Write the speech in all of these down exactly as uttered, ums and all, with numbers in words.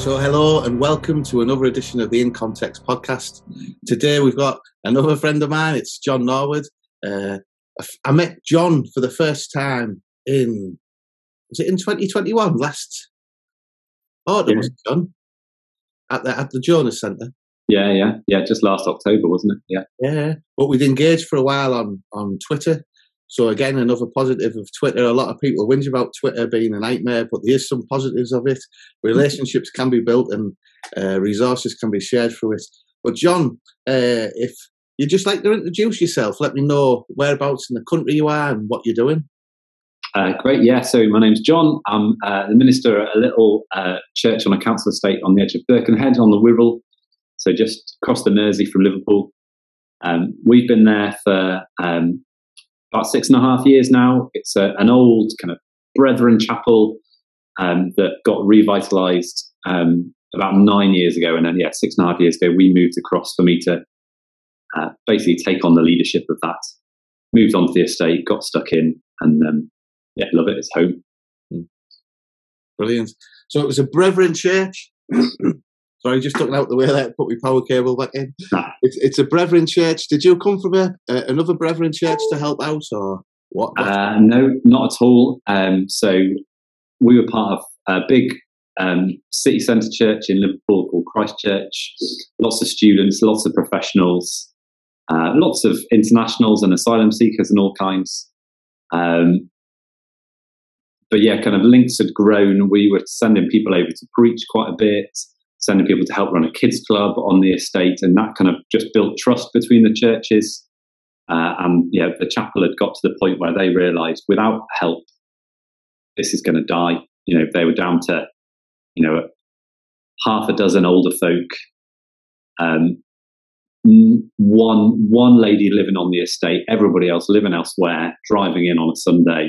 So hello and welcome to another edition of the In Context podcast. Today we've got another friend of mine, it's John Norwood. Uh, I met John for the first time in, was it in twenty twenty-one? Last autumn, yeah. Was it, John? At the, at the Jonas Centre. Yeah, yeah, yeah, just last October, wasn't it? Yeah. Yeah, but we'd engaged for a while on, on Twitter. So again, another positive of Twitter. A lot of people whinge about Twitter being a nightmare, but there is some positives of it. Relationships can be built and uh, resources can be shared through it. But John, uh, if you'd just like to introduce yourself, let me know whereabouts in the country you are and what you're doing. Uh, great, yeah. So my name's John. I'm uh, the minister at a little uh, church on a council estate on the edge of Birkenhead on the Wirral, so just across the Mersey from Liverpool. Um, we've been there for um, about six and a half years now. It's a, an old kind of Brethren chapel um, that got revitalised um, about nine years ago, and then yeah, six and a half years ago we moved across for me to uh, basically take on the leadership of that. Moved onto the estate, got stuck in, and um, yeah, love it. It's home. Brilliant. So it was a Brethren church. Sorry, just took out the way that put my power cable back in. Nah. It's, it's a Brethren church. Did you come from a, uh, another Brethren church to help out, or what? Uh, no, not at all. Um, so we were part of a big um, city centre church in Liverpool called Christ Church. Lots of students, lots of professionals, uh, lots of internationals and asylum seekers and all kinds. Um, but yeah, kind of links had grown. We were sending people over to preach quite a bit, sending people to help run a kids club on the estate, and that kind of just built trust between the churches. Uh, and yeah, the chapel had got to the point where they realised without help, this is going to die. You know, they were down to, you know, half a dozen older folk, um, one one lady living on the estate, everybody else living elsewhere, driving in on a Sunday.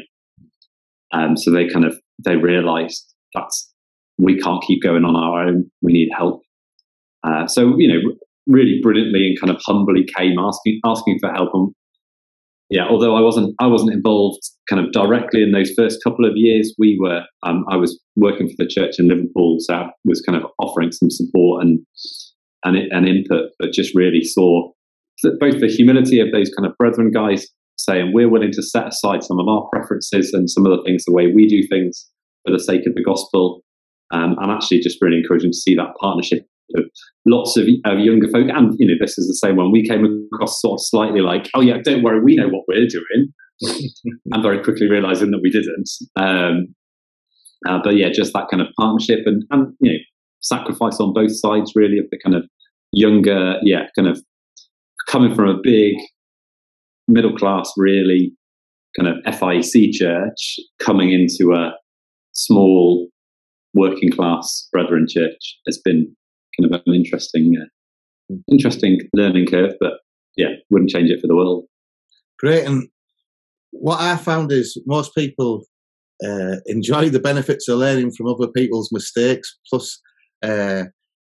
Um, so they kind of they realised that's. We can't keep going on our own. We need help. Uh, so, you know, really brilliantly and kind of humbly came asking asking for help. And yeah, although I wasn't I wasn't involved kind of directly in those first couple of years, we were. Um, I was working for the church in Liverpool, so I was kind of offering some support and and, and input, but just really saw that both the humility of those kind of Brethren guys saying we're willing to set aside some of our preferences and some of the things, the way we do things for the sake of the gospel. Um, and actually just really encouraging to see that partnership of lots of, of younger folk. And, you know, this is the same one. We came across sort of slightly like, oh, yeah, don't worry, we know what we're doing. And very quickly realising that we didn't. Um, uh, but, yeah, just that kind of partnership and, and, you know, sacrifice on both sides, really, of the kind of younger, yeah, kind of coming from a big middle class, really kind of F I E C church, coming into a small working class Brethren church has been kind of an interesting, uh, interesting learning curve. But yeah, wouldn't change it for the world. Great. And what I found is most people uh, enjoy the benefits of learning from other people's mistakes, plus uh,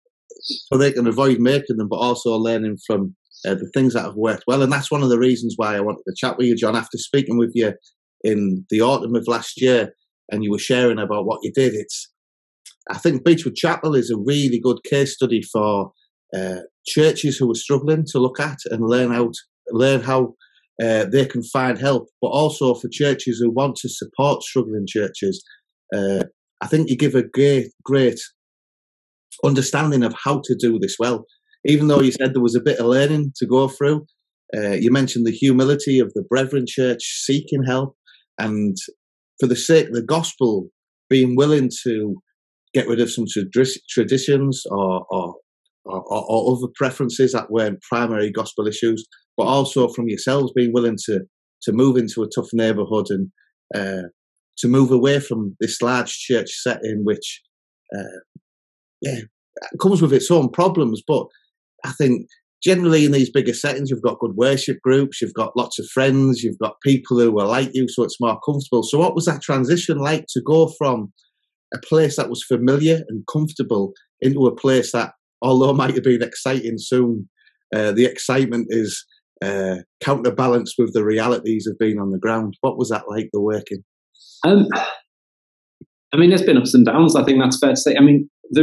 so they can avoid making them, but also learning from uh, the things that have worked well. And that's one of the reasons why I wanted to chat with you, John. After speaking with you in the autumn of last year, and you were sharing about what you did, it's I think Beechwood Chapel is a really good case study for uh, churches who are struggling to look at and learn out, learn how uh, they can find help, but also for churches who want to support struggling churches. Uh, I think you give a great, great understanding of how to do this well. Even though you said there was a bit of learning to go through, uh, you mentioned the humility of the Brethren Church seeking help, and for the sake of the gospel, being willing to get rid of some traditions or, or, or, or other preferences that weren't primary gospel issues, but also from yourselves being willing to, to move into a tough neighbourhood and uh, to move away from this large church setting, which uh, yeah, comes with its own problems. But I think generally in these bigger settings, you've got good worship groups, you've got lots of friends, you've got people who are like you, so it's more comfortable. So what was that transition like to go from a place that was familiar and comfortable into a place that, although might have been exciting soon, uh, the excitement is uh, counterbalanced with the realities of being on the ground? What was that like, the working? Um, I mean, there's been ups and downs. I think that's fair to say. I mean, there,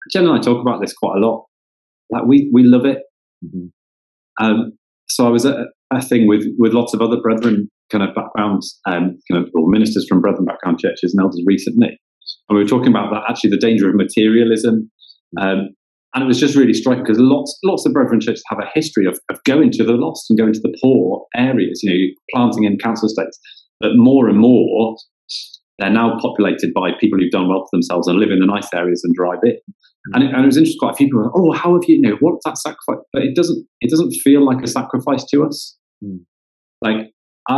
Jen and I talk about this quite a lot. Like we we love it. Mm-hmm. Um, so I was at a thing with with lots of other brethren kind of backgrounds, um, kind of or ministers from brethren background churches and elders recently, and we were talking about that actually the danger of materialism. Um, and it was just really striking because lots lots of brethren churches have a history of, of going to the lost and going to the poor areas, you know, planting in council estates. But more and more, they're now populated by people who've done well for themselves and live in the nice areas and drive in. And it, and it was interesting. Quite a few people were, oh, how have you, you know, what's that sacrifice? But it doesn't it doesn't feel like a sacrifice to us. Mm. Like I,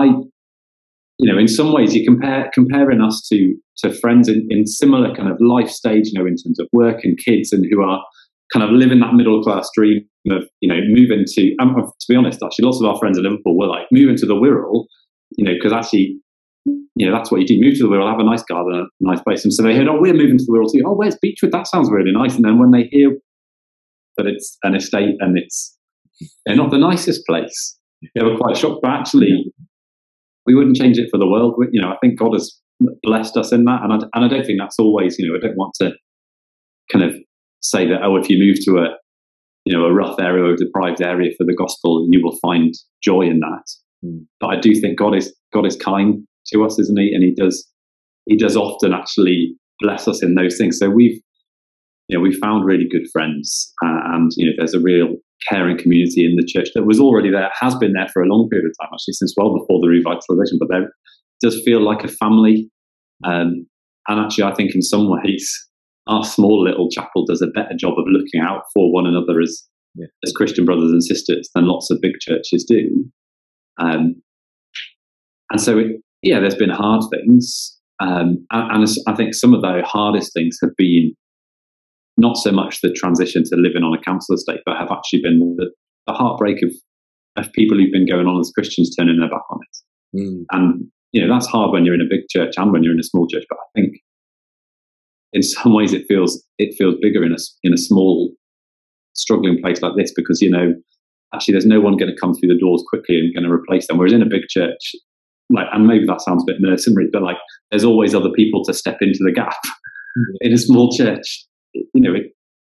you know, in some ways, you compare comparing us to to friends in, in similar kind of life stage, you know, in terms of work and kids, and who are kind of living that middle class dream of, you know, moving to. Um, to be honest, actually, lots of our friends in Liverpool were like moving to the Wirral, you know, because actually, you know, that's what you do. Move to the Wirral, have a nice garden, a nice place. And so they heard, oh, we're moving to the Wirral too. Oh, where's Beechwood? That sounds really nice. And then when they hear that it's an estate and it's they're not the nicest place, they were quite shocked. But actually, we wouldn't change it for the world. We, you know, I think God has blessed us in that. And I, and I don't think that's always, you know, I don't want to kind of say that, oh, if you move to a, you know, a rough area or a deprived area for the gospel, you will find joy in that. Mm. But I do think God is God is kind to us, isn't he? And he does he does often actually bless us in those things. So we've you know we've found really good friends, uh, and you know there's a real caring community in the church that was already there, has been there for a long period of time, actually since well before the revitalisation. But there does feel like a family, um, and actually I think in some ways our small little chapel does a better job of looking out for one another as yeah. as Christian brothers and sisters than lots of big churches do. Um, and so, it, yeah, there's been hard things. Um, and, and I think some of the hardest things have been not so much the transition to living on a council estate, but have actually been the, the heartbreak of, of people who've been going on as Christians turning their back on it. Mm. And, you know, that's hard when you're in a big church and when you're in a small church. But I think in some ways it feels it feels bigger in a, in a small, struggling place like this because, you know, actually there's no one going to come through the doors quickly and going to replace them. Whereas in a big church, like, and maybe that sounds a bit mercenary, but like there's always other people to step into the gap. Mm-hmm. In a small church, you know, it,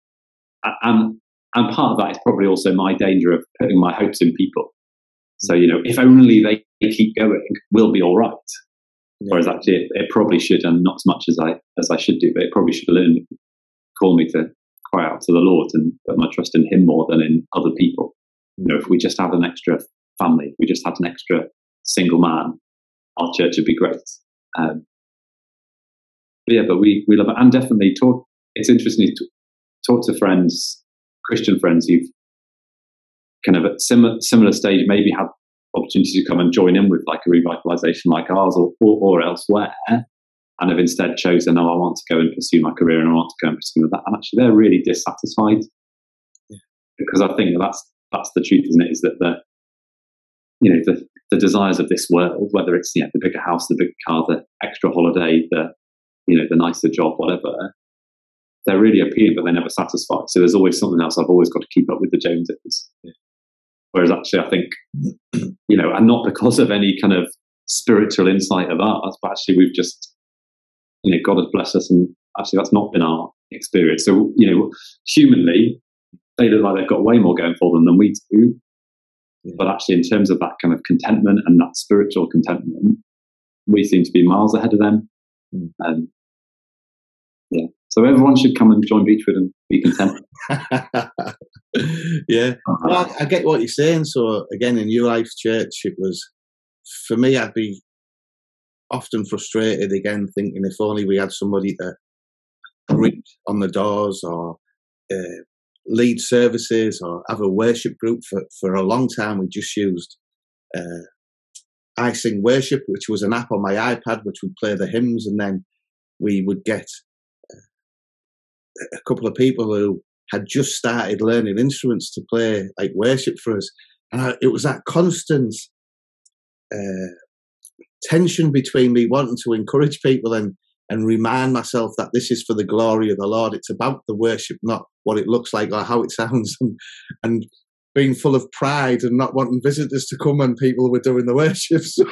and and part of that is probably also my danger of putting my hopes in people. So, you know, if only they keep going, we'll be all right. Yeah. Whereas actually it, it probably should, and not as much as I as I should do, but it probably should learn call me to cry out to the Lord and put my trust in him more than in other people. You know, if we just had an extra family, if we just had an extra single man, our church would be great. Um, but yeah, but we, we love it. And definitely talk, it's interesting to talk to friends, Christian friends who've kind of at similar, similar stage, maybe had opportunities to come and join in with like a revitalisation like ours or, or, or elsewhere, and have instead chosen, oh, I want to go and pursue my career and I want to go and pursue that. And actually they're really dissatisfied yeah. because I think that that's, That's the truth, isn't it? Is that the, you know, the, the desires of this world, whether it's yeah, the bigger house, the bigger car, the extra holiday, the, you know, the nicer job, whatever, they're really appealing, but they never satisfy. So there's always something else. I've always got to keep up with the Joneses. Yeah. Whereas actually, I think, you know, and not because of any kind of spiritual insight of ours, but actually we've just, you know, God has blessed us, and actually that's not been our experience. So, you know, humanly, they look like they've got way more going for them than we do. Yeah. But actually, in terms of that kind of contentment and that spiritual contentment, we seem to be miles ahead of them. Mm. Um, yeah. So everyone should come and join Beechwood and be content. yeah. Well, I get what you're saying. So again, in New Life Church, it was, for me, I'd be often frustrated again, thinking if only we had somebody to greet on the doors or uh, lead services or have a worship group. For, for a long time we just used uh, I Sing Worship, which was an app on my iPad which would play the hymns, and then we would get uh, a couple of people who had just started learning instruments to play like worship for us, and I, it was that constant uh, tension between me wanting to encourage people and and remind myself that this is for the glory of the Lord. It's about the worship, not what it looks like or how it sounds, and, and being full of pride and not wanting visitors to come when people were doing the worship. So,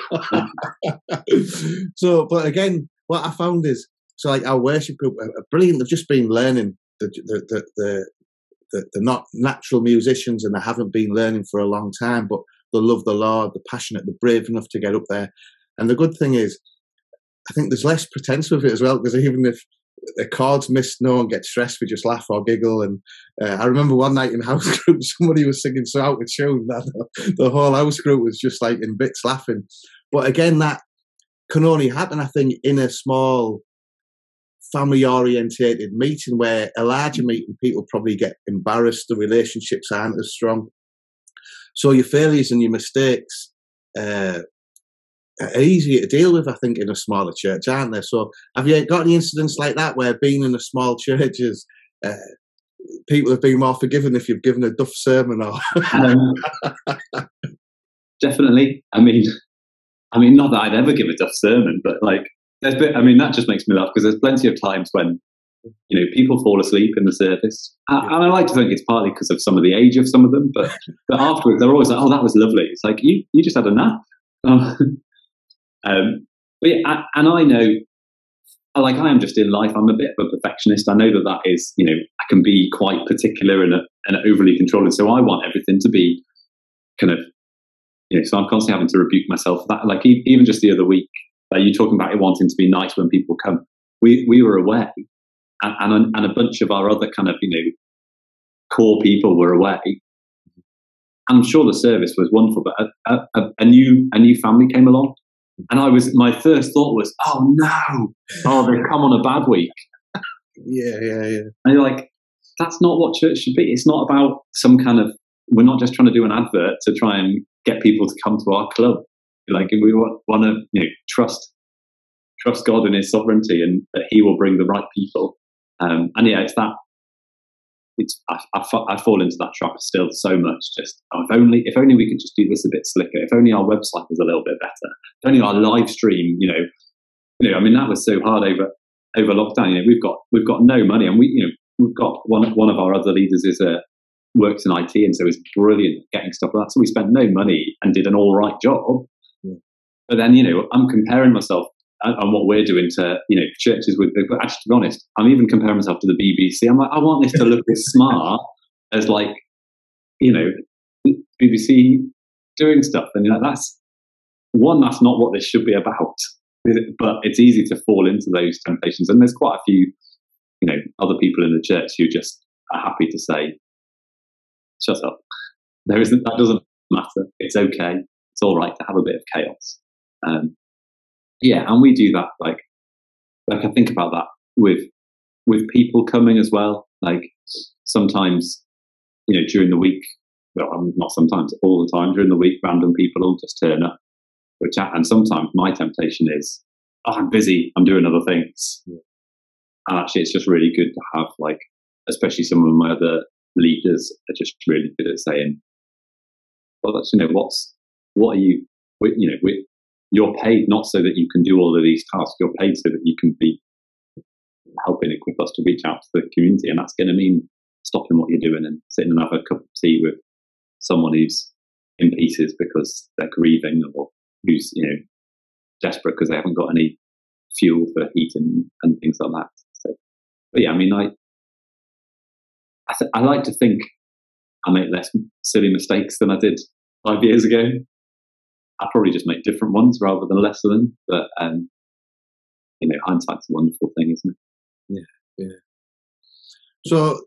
so but again, what I found is, so like our worship group are brilliant. They've just been learning the, the, the, the, the, they're not natural musicians and they haven't been learning for a long time, but they love the Lord, they're passionate, they're brave enough to get up there. And the good thing is, I think there's less pretense with it as well, because even if the chords missed, no one gets stressed, we just laugh or giggle. And uh, I remember one night in house group, somebody was singing so out of tune that the whole house group was just like in bits laughing. But again, that can only happen, I think, in a small family-orientated meeting, where a larger meeting, people probably get embarrassed, the relationships aren't as strong. So your failures and your mistakes uh, are easier to deal with, I think, in a smaller church, aren't they? So have you got any incidents like that where being in a small church is, uh, people have been more forgiven if you've given a duff sermon? Or um, definitely. I mean, I mean, not that I'd ever give a duff sermon, but like, there's been, I mean, that just makes me laugh, because there's plenty of times when, you know, people fall asleep in the service, and, and I like to think it's partly because of some of the age of some of them, but but afterwards they're always like, "Oh, that was lovely." It's like, you you just had a nap. Oh. um, but yeah, and I know, like, I am just in life, I'm a bit of a perfectionist. I know that that is, you know, I can be quite particular and, and overly controlling, so I want everything to be kind of, you know, so I'm constantly having to rebuke myself for that. Like, even just the other week, like, you talking about it wanting to be nice when people come. We we were away. And, and, and a bunch of our other kind of, you know, core people were away. And I'm sure the service was wonderful, but a, a, a new a new family came along, and I was my first thought was, oh no, oh, they've come on a bad week. Yeah, yeah, yeah. And you're like, that's not what church should be. It's not about some kind of, we're not just trying to do an advert to try and get people to come to our club. Like, we want, want to, you know, trust trust God in His sovereignty, and that He will bring the right people. Um, and yeah, it's that. It's I, I, I fall into that trap still so much. Just oh, if only if only we could just do this a bit slicker. If only our website was a little bit better. If only our live stream, you know, you know. I mean, that was so hard over over lockdown. You know, we've got we've got no money, and we you know we've got one one of our other leaders is a works in I T, and so it's brilliant getting stuff like that. So we spent no money and did an all right job. Yeah. But then, you know, I'm comparing myself on what we're doing to, you know, churches with, but actually, to be honest, I'm even comparing myself to the B B C. I'm like, I want this to look as smart as, like, you know, B B C doing stuff. And, you know, that's, one, that's not what this should be about. But it's easy to fall into those temptations. And there's quite a few, you know, other people in the church who just are happy to say, shut up. There isn't, that doesn't matter. It's okay. It's all right to have a bit of chaos. Um, Yeah, and we do that, like, like I think about that with with people coming as well. Like, sometimes, you know, during the week, well, not sometimes, all the time during the week, random people will just turn up, which, and sometimes my temptation is, oh, I'm busy, I'm doing other things. Yeah. And actually, it's just really good to have, like, especially some of my other leaders are just really good at saying, well, that's, you know, what's, what are you, you know, we, you're paid not so that you can do all of these tasks. You're paid so that you can be helping equip us to reach out to the community. And that's going to mean stopping what you're doing and sitting and have a cup of tea with someone who's in pieces because they're grieving, or who's, you know, desperate because they haven't got any fuel for heating and things like that. So, but yeah, I mean, I, I, th- I like to think I make less silly mistakes than I did five years ago. I probably just make different ones rather than less of them. But, um, you know, hindsight's a wonderful thing, isn't it? Yeah, yeah. So,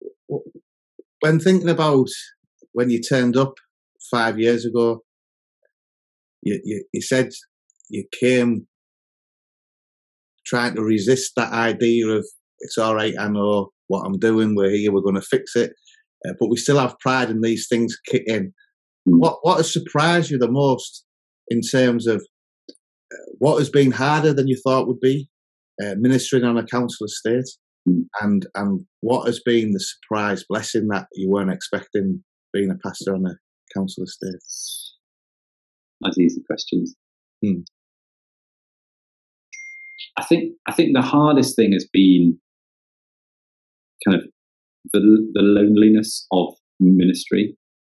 when thinking about when you turned up five years ago, you, you, you said you came trying to resist that idea of, it's all right, I know what I'm doing, we're here, we're going to fix it. Uh, but we still have pride in these things kick in. What what has surprised you the most in terms of uh, what has been harder than you thought would be uh, ministering on a council estate, mm. and and what has been the surprise blessing that you weren't expecting being a pastor on a council estate? That's easy questions. Hmm. I think I think the hardest thing has been kind of the the loneliness of ministry.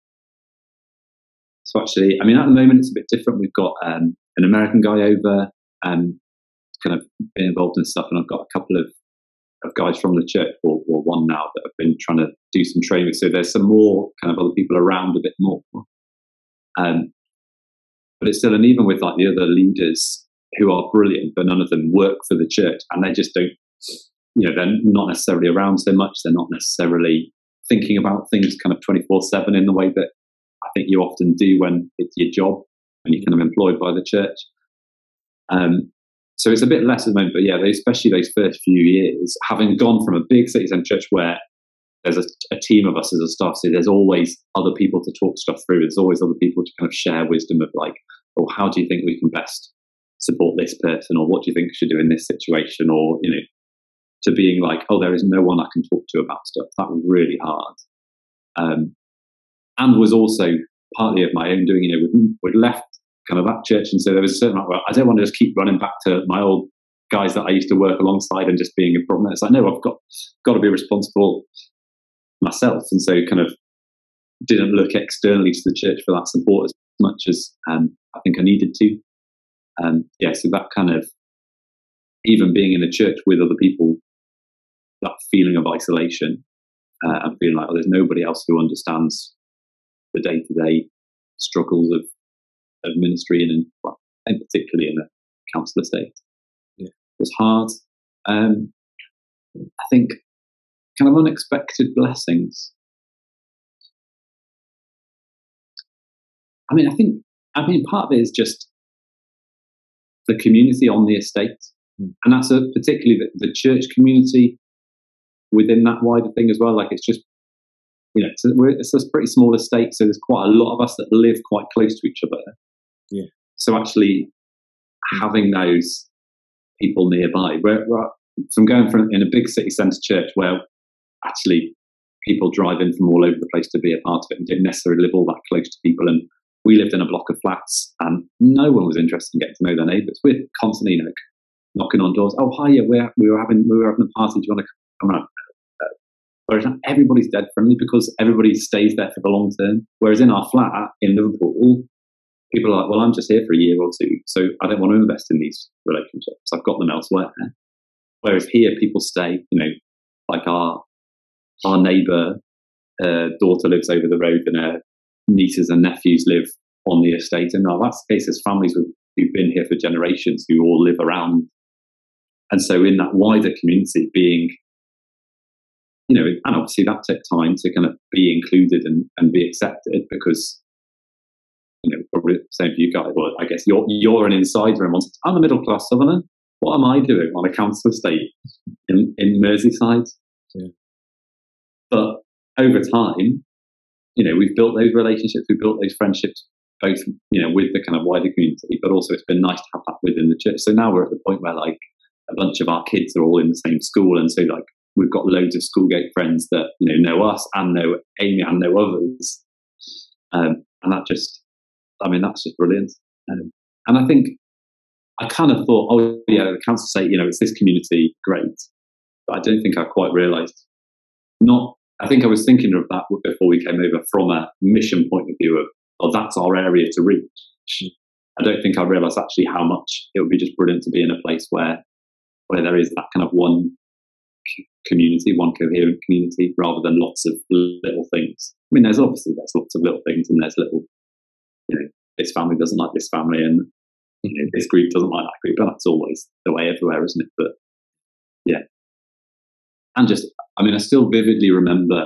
So actually, I mean, at the moment it's a bit different. We've got um, an American guy over, um, kind of been involved in stuff, and I've got a couple of of guys from the church, or, or one now, that have been trying to do some training. So there's some more kind of other people around a bit more. Um, but it's still, and even with like the other leaders who are brilliant, but none of them work for the church, and they just don't, you know, they're not necessarily around so much. They're not necessarily thinking about things kind of twenty-four seven in the way that I think you often do when it's your job, when you're kind of employed by the church. Um, so it's a bit less at the moment, but yeah, they, especially those first few years, having gone from a big city centre church where there's a, a team of us as a staff, so there's always other people to talk stuff through. There's always other people to kind of share wisdom of like, oh, how do you think we can best support this person, or what do you think we should do in this situation, or, you know, to being like, oh, there is no one I can talk to about stuff. That was really hard. Um, and was also partly of my own doing. You know, we'd, we'd left kind of that church, and so there was a certain amount where I don't want to just keep running back to my old guys that I used to work alongside and just being a problem. It's like, no, I've got got to be responsible myself, and so kind of didn't look externally to the church for that support as much as um, I think I needed to. Um, yeah, so that kind of, even being in a church with other people, that feeling of isolation uh, and feeling like, oh, there's nobody else who understands the day-to-day struggles of, of ministry, and, in, well, and particularly in a council estate, yeah, was hard. Um, I think kind of unexpected blessings. I mean, I think, I mean, part of it is just the community on the estate. Mm. And that's a, particularly the, the church community within that wider thing as well. Like, it's just, you know, it's a, we're, it's a pretty small estate, so there's quite a lot of us that live quite close to each other. Yeah. So actually having those people nearby, where, where from going from in a big city centre church where actually people drive in from all over the place to be a part of it and didn't necessarily live all that close to people, and we lived in a block of flats and no one was interested in getting to know their neighbours. We're constantly, you know, knocking on doors. Oh, hi, yeah, we're, we were having we were having a party. Do you want to come around? Whereas everybody's dead friendly because everybody stays there for the long term. Whereas in our flat in Liverpool, people are like, well, I'm just here for a year or two, so I don't want to invest in these relationships. I've got them elsewhere. Whereas here, people stay, you know, like our our neighbour uh, daughter lives over the road, and her nieces and nephews live on the estate. And now that's the case, there's families who've, who've been here for generations who all live around. And so in that wider community, being, you know, and obviously that took time to kind of be included and, and be accepted, because, you know, probably same for you guys. Well, I guess you're you're an insider and once I'm a middle class southerner. What am I doing on a council estate in, in Merseyside? Yeah. But over time, you know, we've built those relationships, we've built those friendships, both, you know, with the kind of wider community, but also it's been nice to have that within the church. So now we're at the point where like a bunch of our kids are all in the same school, and so like we've got loads of Schoolgate friends that, you know, know us and know Amy and know others, um, and that just, I mean, that's just brilliant. Um, and I think I kind of thought, oh yeah, the council estate, you know, it's this community, great, but I don't think I quite realised. Not, I think I was thinking of that before we came over from a mission point of view of, oh, that's our area to reach. I don't think I realised actually how much it would be just brilliant to be in a place where where there is that kind of one community, one coherent community, rather than lots of little things. I mean, there's obviously there's lots of little things, and there's little, you know, this family doesn't like this family, and you know, this group doesn't like that group, but that's always the way everywhere, isn't it? But yeah, and just, I mean, I still vividly remember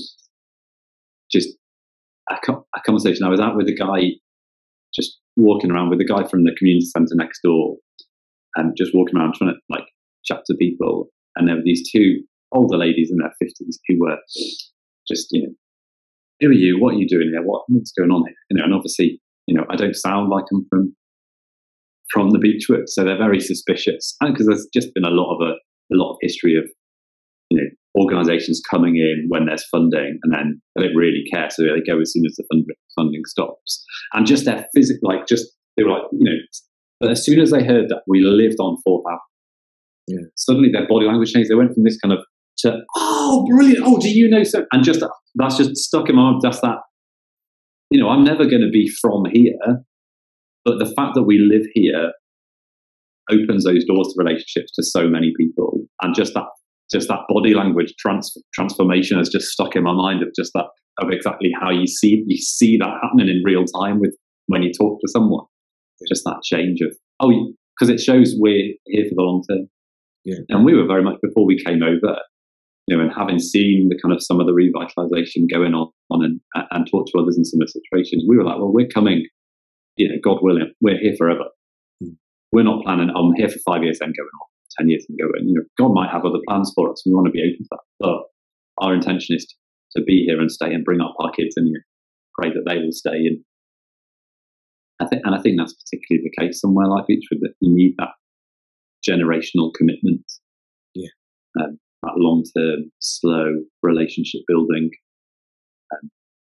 just a, co- a conversation. I was out with a guy, just walking around with a guy from the community centre next door, and just walking around trying to like chat to people. And there were these two older ladies in their fifties who were just, you know, who are you? What are you doing here? What, what's going on here? You know, and obviously, you know, I don't sound like I'm from from the Beechwood, so they're very suspicious. And because there's just been a lot of a, a lot of history of, you know, organisations coming in when there's funding, and then they don't really care, so they go as soon as the fund- funding stops. And just their physical, like, just they were like, you know, but as soon as they heard that we lived on Fourth Avenue, yeah, suddenly their body language changed. They went from this kind of to, oh, brilliant, oh, do you know so? And just that's just stuck in my mind. Just that, you know, I'm never going to be from here, but the fact that we live here opens those doors to relationships to so many people, and just that just that body language trans- transformation has just stuck in my mind of just that, of exactly how you see you see that happening in real time with when you talk to someone. Just that change of, oh, because it shows we're here for the long term. Yeah. And we were very much, before we came over, you know, and having seen the kind of some of the revitalization going on, on and, and talked to others in similar situations, we were like, well, we're coming, you know, God willing, we're here forever. Mm. We're not planning, I'm here for five years and going on, ten years and going. You know, God might have other plans for us. We want to be open to that. But our intention is to, to be here and stay and bring up our kids and, you know, pray that they will stay. And I think, and I think that's particularly the case somewhere like Beechwood, that you need that generational commitment. Yeah. Um, that long-term, slow relationship building. Um,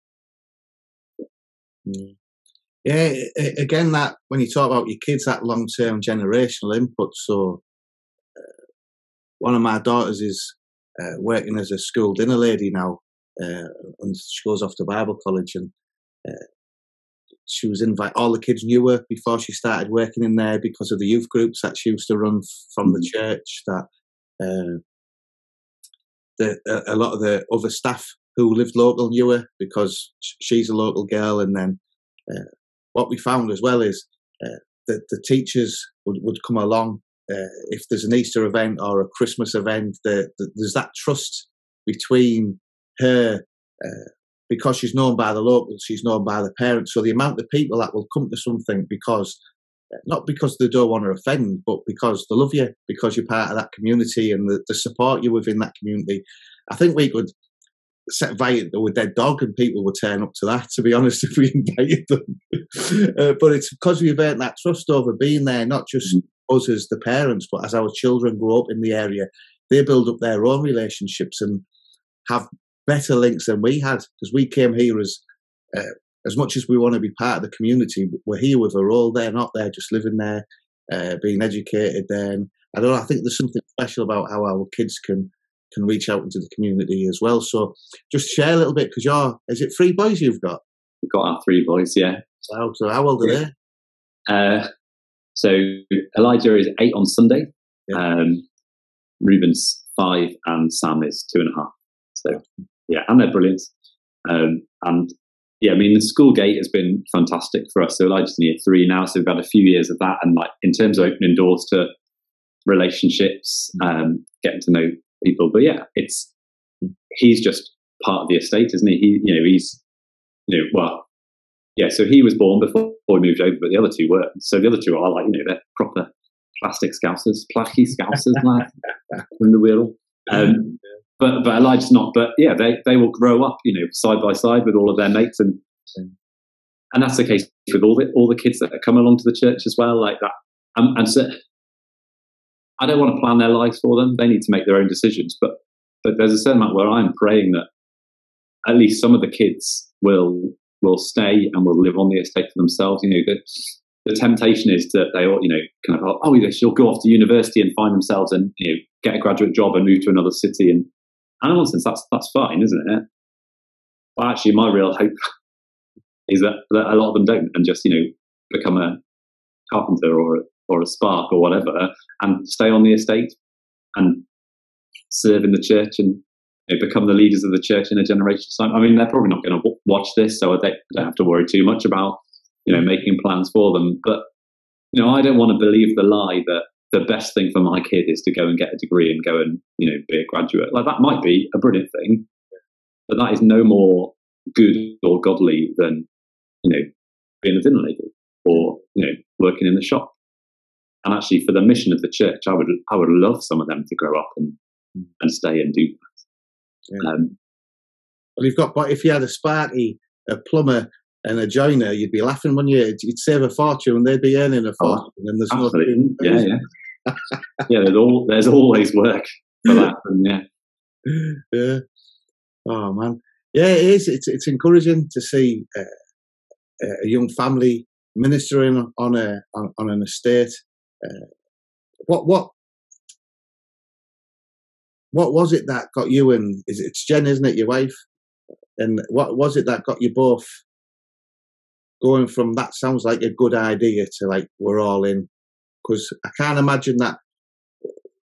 yeah. yeah, again, that when you talk about your kids, that long-term generational input. So, uh, one of my daughters is uh, working as a school dinner lady now, uh, and she goes off to Bible college, and uh, she was invite all the kids knew her before she started working in there because of the youth groups that she used to run from the church. That uh, the, a, a lot of the other staff who lived local knew her because she's a local girl. And then uh, what we found as well is uh, that the teachers would, would come along uh, if there's an Easter event or a Christmas event. The, the, there's that trust between her. Uh, Because she's known by the locals, she's known by the parents. So the amount of people that will come to something because, not because they don't want to offend, but because they love you, because you're part of that community and the, the support you within that community. I think we could set Viet with their dog and people would turn up to that, to be honest, if we invited them. uh, but it's because we've earned that trust over being there, not just us as the parents, but as our children grow up in the area, they build up their own relationships and have better links than we had, because we came here as uh, as much as we want to be part of the community, we're here with a role. They're not there just living there, uh, being educated there. And I don't know, I think there's something special about how our kids can can reach out into the community as well. So just share a little bit, because you're, is it three boys you've got? We've got our three boys, yeah. Wow, so how old are yeah. they? Uh, so Elijah is eight on Sunday, yeah. um, Reuben's five, and Sam is two and a half. So yeah, and they're brilliant. Um, and yeah, I mean, the school gate has been fantastic for us. So Elijah's in year three now, so we've had a few years of that. And like in terms of opening doors to relationships, um, getting to know people. But yeah, it's he's just part of the estate, isn't he? He, you know, he's you know, well, yeah. So he was born before we moved over, but the other two weren't. So the other two are like, you know, they're proper plastic scousers, placky scousers, like in the wheel. Um, But but Elijah's not. But yeah, they, they will grow up, you know, side by side with all of their mates, and and that's the case with all the all the kids that come along to the church as well, like that. Um, and so I don't want to plan their lives for them; they need to make their own decisions. But but there's a certain amount where I'm praying that at least some of the kids will will stay and will live on the estate for themselves. You know, the the temptation is that they all, you know, kind of oh, they'll go off to university and find themselves and you know get a graduate job and move to another city and. And in one sense, that's that's fine, isn't it? But actually, my real hope is that, that a lot of them don't, and just you know become a carpenter or or a spark or whatever, and stay on the estate and serve in the church and you know, become the leaders of the church in a generation's time. I mean, they're probably not going to w- watch this, so I don't have to worry too much about you know making plans for them. But you know, I don't want to believe the lie that the best thing for my kid is to go and get a degree and go and, you know, be a graduate. Like that might be a brilliant thing, but that is no more good or godly than, you know, being a dinner lady or, you know, working in the shop. And actually for the mission of the church, I would, I would love some of them to grow up and, and stay and do that. Yeah. Um, well, you've got, but if you had a Sparky, a plumber, and a joiner, you'd be laughing when you you'd save a fortune, and they'd be earning a fortune. Oh, and there's absolutely. No yeah, yeah, yeah. There's all there's always work for that. And yeah, yeah. Oh man, yeah. It is. It's it's encouraging to see uh, a young family ministering on a on, on an estate. Uh, what what what was it that got you and is it, it's Jen, isn't it, your wife? And what was it that got you both going from that sounds like a good idea to like we're all in? Because I can't imagine that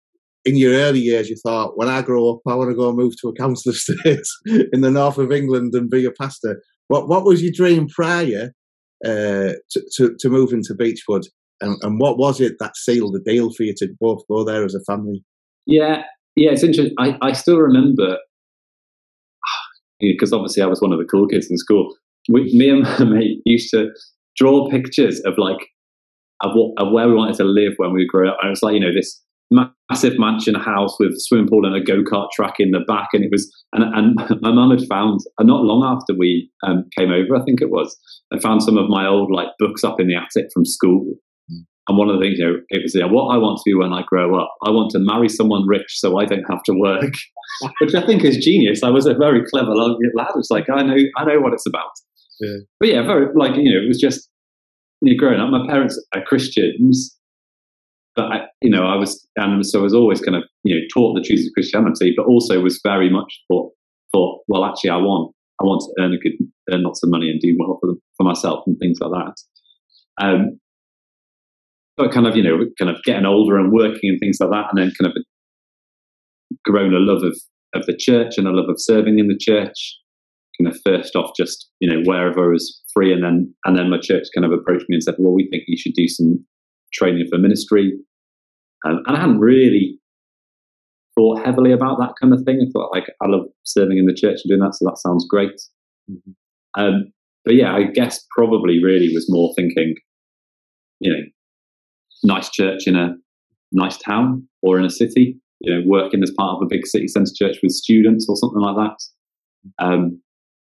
in your early years, you thought, when I grow up, I want to go and move to a council estate in the north of England and be a pastor. What what was your dream prior uh, to, to, to moving to Beechwood? And, and what was it that sealed the deal for you to both go there as a family? Yeah, yeah, it's interesting. I, I still remember, because obviously I was one of the cool kids in school. We, me and my mate used to draw pictures of like of, what, of where we wanted to live when we grew up. And it was like, you know, this massive mansion house with a swimming pool and a go-kart track in the back. And it was, and, and my mum had found, uh, not long after we um, came over, I think it was, I found some of my old like books up in the attic from school. And one of the things, you know, it was, yeah, what I want to be when I grow up, I want to marry someone rich so I don't have to work, which I think is genius. I was a very clever lad. It's like, I know, I know what it's about. Yeah. But yeah, very, like, you know, it was just, you know, growing up, my parents are Christians, but I, you know, I was, and so I was always kind of, you know, taught the truths of Christianity, but also was very much thought, thought, well, actually, I want, I want to earn a good, earn lots of money and do well for, for myself and things like that. Um, But kind of, you know, kind of getting older and working and things like that, and then kind of grown a love of, of the church and a love of serving in the church. Kind of first off, just, you know, wherever I was free, and then and then my church kind of approached me and said, "Well, we think you should do some training for ministry." Um, and I hadn't really thought heavily about that kind of thing. I thought, like, I love serving in the church and doing that, so that sounds great. Mm-hmm. Um, but yeah, I guess probably really was more thinking, you know, nice church in a nice town or in a city, you know, working as part of a big city centre church with students or something like that. Um,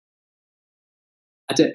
I don't,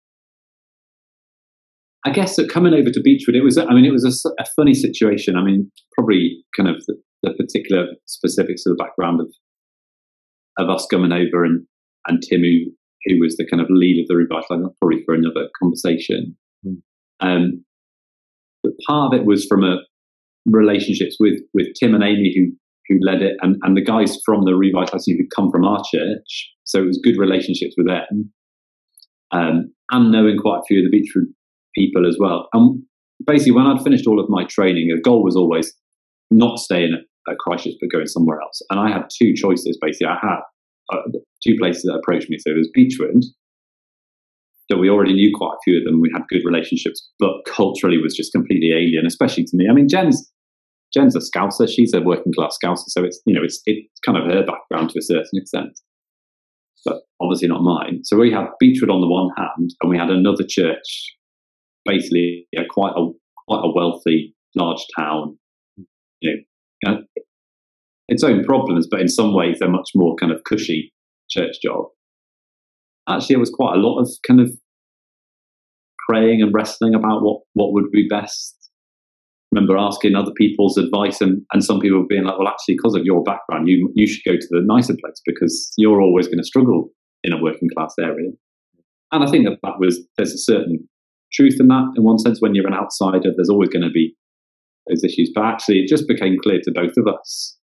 I guess that coming over to Beechwood, it was, I mean, it was a, a funny situation. I mean, probably kind of the, the particular specifics of the background of, of us coming over, and, and Tim, who, who was the kind of lead of the revitalisation, probably for another conversation. Mm. Um, But part of it was from a relationships with, with Tim and Amy, who who led it, and, and the guys from the revitalisation who'd come from our church. So it was good relationships with them, um, and knowing quite a few of the Beechwood people as well. And basically, when I'd finished all of my training, the goal was always not staying at, at Christchurch, but going somewhere else. And I had two choices. Basically, I had uh, two places that approached me. So there was Beechwood. So we already knew quite a few of them. We had good relationships, but culturally was just completely alien, especially to me. I mean, Jen's Jen's a Scouser. She's a working class Scouser, so it's, you know, it's it's kind of her background to a certain extent, but obviously not mine. So we had Beechwood on the one hand, and we had another church, basically yeah, quite a quite a wealthy, large town. You know, its own problems, but in some ways they're much more kind of cushy church job. Actually, it was quite a lot of kind of praying and wrestling about what, what would be best. I remember asking other people's advice, and, and some people being like, well, actually, because of your background, you you should go to the nicer place because you're always going to struggle in a working class area. And I think that, that was, there's a certain truth in that. In one sense, when you're an outsider, there's always going to be those issues. But actually, it just became clear to both of us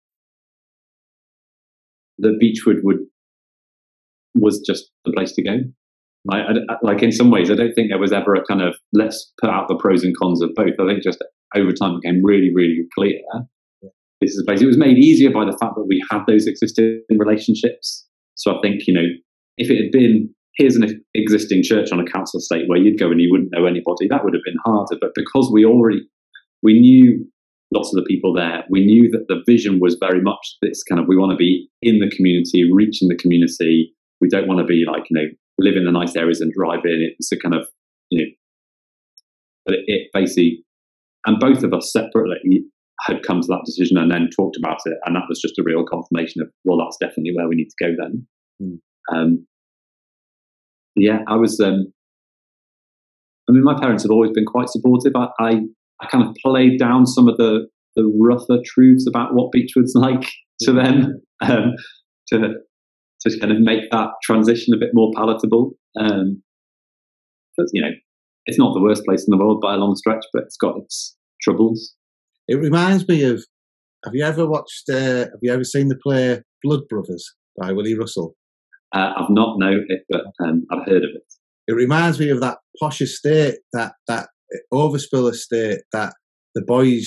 that Beechwood would was just the place to go. Like, I, like in some ways, I don't think there was ever a kind of let's put out the pros and cons of both. I think just over time it became really, really clear. Yeah. This is a place. It was made easier by the fact that we had those existing relationships. So I think, you know, if it had been here's an existing church on a council estate where you'd go and you wouldn't know anybody, that would have been harder. But because we already we knew lots of the people there, we knew that the vision was very much this kind of we want to be in the community, reaching the community. We don't want to be like, you know, live in the nice areas and drive in. It's a kind of, you know, but it, it basically, and both of us separately had come to that decision and then talked about it. And that was just a real confirmation of, well, that's definitely where we need to go then. Mm. Um, yeah, I was, um, I mean, my parents have always been quite supportive. I, I, I kind of played down some of the, the rougher truths about what Beechwood's like to them, um, to, to kind of make that transition a bit more palatable. Um, but, you know, it's not the worst place in the world by a long stretch, but it's got its troubles. It reminds me of, have you ever watched, uh, have you ever seen the play Blood Brothers by Willie Russell? Uh, I've not known it, but um, I've heard of it. It reminds me of that posh estate, that, that overspill estate that the boys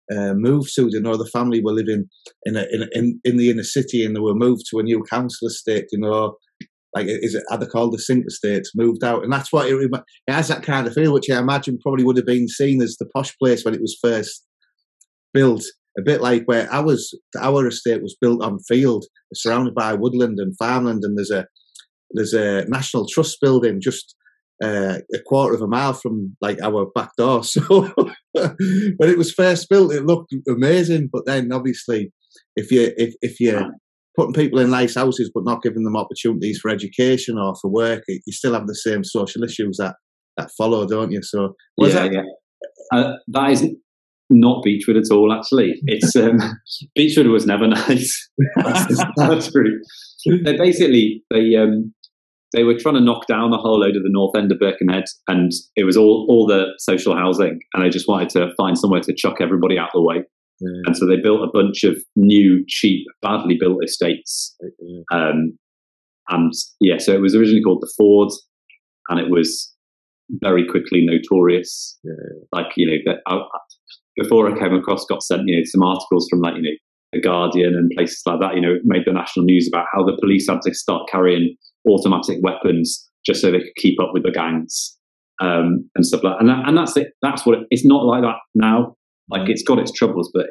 uh, moved to. You know, the family were living in a, in, a, in in the inner city, and they were moved to a new council estate. You know, like is it are they called the Sink Estates? Moved out, and that's what it, it has that kind of feel, which I imagine probably would have been seen as the posh place when it was first built. A bit like where ours, our estate was built on field, surrounded by woodland and farmland, and there's a there's a National Trust building just uh, a quarter of a mile from like our back door. So when it was first built, it looked amazing. But then, obviously, if you if if you're putting people in nice houses but not giving them opportunities for education or for work, you still have the same social issues that that follow, don't you? So yeah, that, yeah. Uh, that isn't. Not Beechwood at all, actually. It's um, Beechwood was never nice. That's not true. They basically they um, they were trying to knock down a whole load of the north end of Birkenhead, and it was all all the social housing, and they just wanted to find somewhere to chuck everybody out of the way. Mm. And so they built a bunch of new, cheap, badly built estates. Mm. Um, and yeah, so it was originally called the Ford, and it was very quickly notorious. Yeah. Like you know that. I, Before I came across, got sent, you know, some articles from like, you know, The Guardian and places like that, you know, made the national news about how the police had to start carrying automatic weapons just so they could keep up with the gangs um, and stuff like that. And, that, and that's it. That's what it, it's not like that now. Like it's got its troubles, but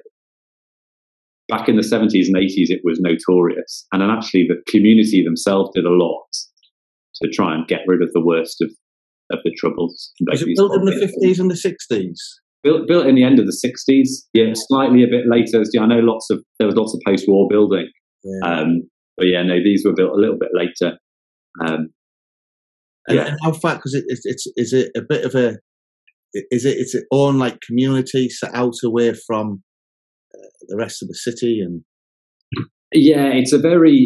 back in the seventies and eighties, it was notorious. And then actually the community themselves did a lot to try and get rid of the worst of, of the troubles. Was it built in the fifties and the sixties? Built, built in the end of the sixties, yeah, slightly a bit later. I know lots of there was lots of post-war building, yeah. um, but yeah, no, these were built a little bit later. Um, and, yeah. and how far? Because it, it's it's is it a bit of a is it it's its own like community set out away from uh, the rest of the city, and yeah, it's a very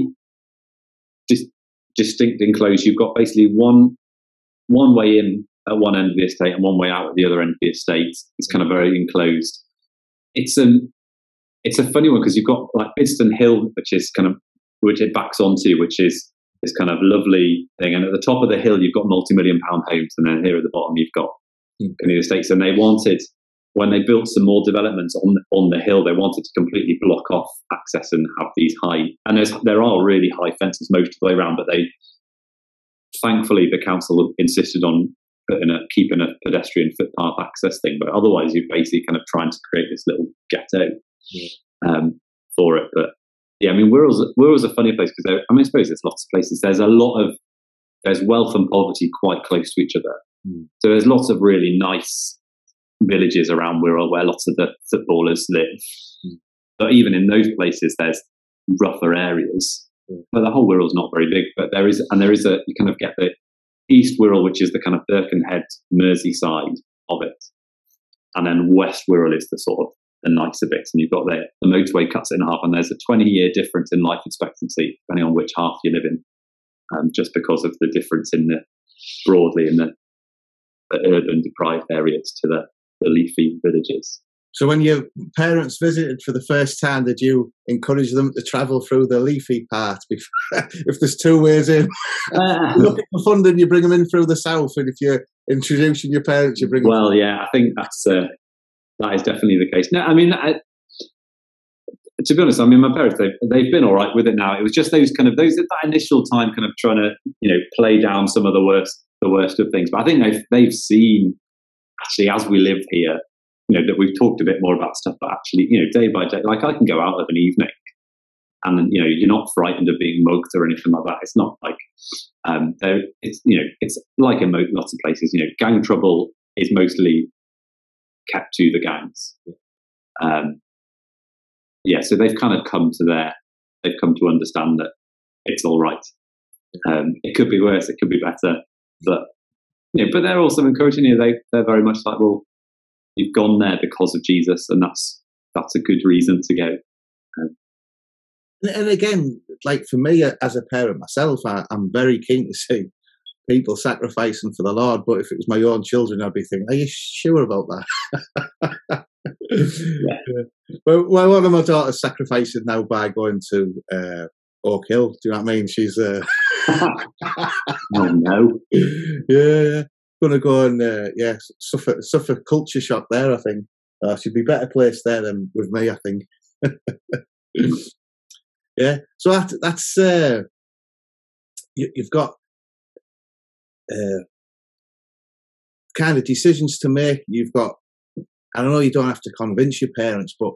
dis- distinct enclosed. You've got basically one one way in at one end of the estate and one way out at the other end of the estate. It's kind of very enclosed. It's an it's a funny one because you've got like Bidston Hill, which is kind of which it backs onto, which is this kind of lovely thing. And at the top of the hill, you've got multi-million pound homes, and then here at the bottom, you've got mm. the estates. And they wanted, when they built some more developments on on the hill, they wanted to completely block off access and have these high. And there's there are really high fences most of the way around, but they thankfully the council insisted on putting a keeping a pedestrian footpath access thing, but otherwise you're basically kind of trying to create this little ghetto yeah. um, for it. But yeah, I mean, Wirral's Wirral's a funny place because I mean, I suppose there's lots of places. There's a lot of there's wealth and poverty quite close to each other. Mm. So there's lots of really nice villages around Wirral where lots of the footballers live. Mm. But even in those places, there's rougher areas. Mm. But the whole Wirral's not very big. But there is, and there is a you kind of get the East Wirral, which is the kind of Birkenhead, Merseyside of it. And then West Wirral is the sort of the nicer bits. And you've got the, the motorway cuts it in half, and there's a twenty-year difference in life expectancy, depending on which half you live in, um, just because of the difference in the, broadly, in the, the urban deprived areas to the, the leafy villages. So when your parents visited for the first time, did you encourage them to travel through the leafy part? If there's two ways in, uh, looking for funding, you bring them in through the south, and if you're introducing your parents, you bring them. Well, yeah, I think that's uh, that is definitely the case. No, I mean, I, to be honest, I mean, my parents they've, they've been all right with it now. It was just those kind of those that initial time, kind of trying to you know play down some of the worst the worst of things. But I think they've they've seen actually as we lived here. You know, that we've talked a bit more about stuff, but actually, you know, day by day, like I can go out of an evening and, you know, you're not frightened of being mugged or anything like that. It's not like, um, there, it's, you know, it's like in mo- lots of places, you know, gang trouble is mostly kept to the gangs. Um, yeah, so they've kind of come to their, they've come to understand that it's all right. Um, it could be worse, it could be better, but, you know, but they're also encouraging you. They, they're very much like, well, you've gone there because of Jesus, and that's that's a good reason to go. Um, and again, like for me as a parent myself, I, I'm very keen to see people sacrificing for the Lord. But if it was my own children, I'd be thinking, "Are you sure about that?" yeah. Well, well, one of my daughters sacrificing now by going to uh, Oak Hill. Do you know what I mean? She's uh... oh no, yeah. yeah. Going to go and uh, yeah suffer suffer culture shock there, I think. I should be better placed there than with me, I think. Yeah, so that, that's uh, you, you've got uh, kind of decisions to make. You've got, I don't know, you don't have to convince your parents, but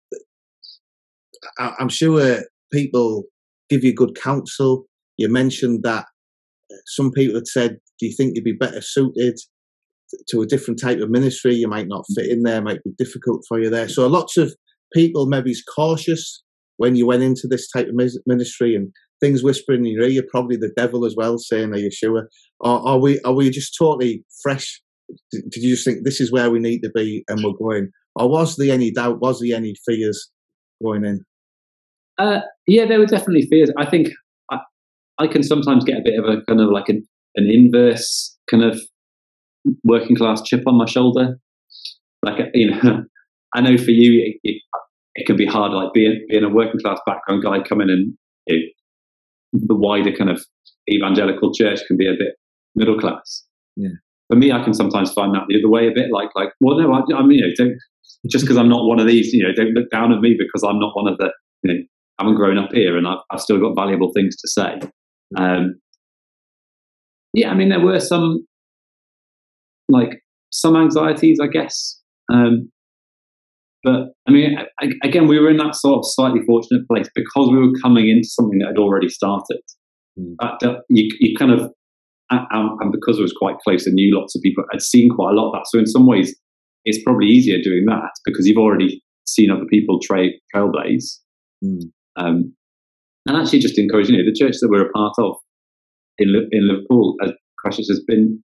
I, I'm sure people give you good counsel. You mentioned that some people had said, do you think you'd be better suited to a different type of ministry? You might not fit in there, might be difficult for you there. So lots of people maybe is cautious when you went into this type of ministry, and things whispering in your ear, probably the devil as well, saying, are you sure? Or are we, are we just totally fresh? Did you just think this is where we need to be and we're going? Or was there any doubt? Was there any fears going in? Uh, yeah, there were definitely fears. I think I, I can sometimes get a bit of a kind of like an, an inverse kind of working class chip on my shoulder. Like, you know, I know for you, it, it, it can be hard, like being, being a working class background guy coming in, you know, the wider kind of evangelical church can be a bit middle class. Yeah. For me, I can sometimes find that the other way a bit, like, like, well, no, I, I mean, you know, don't, just because I'm not one of these, you know, don't look down at me because I'm not one of the, you know, I haven't grown up here and I've, I've still got valuable things to say. Um, yeah, I mean, there were some, like, some anxieties, I guess. Um, but, I mean, I, again, we were in that sort of slightly fortunate place because we were coming into something that had already started. Mm. That, you, you kind of, and, and because I was quite close and knew lots of people, I'd seen quite a lot of that. So in some ways, it's probably easier doing that because you've already seen other people tra- trailblaze. Mm. Um, and actually just encourage, you know, the church that we're a part of in, in Liverpool, as Christchurch has been,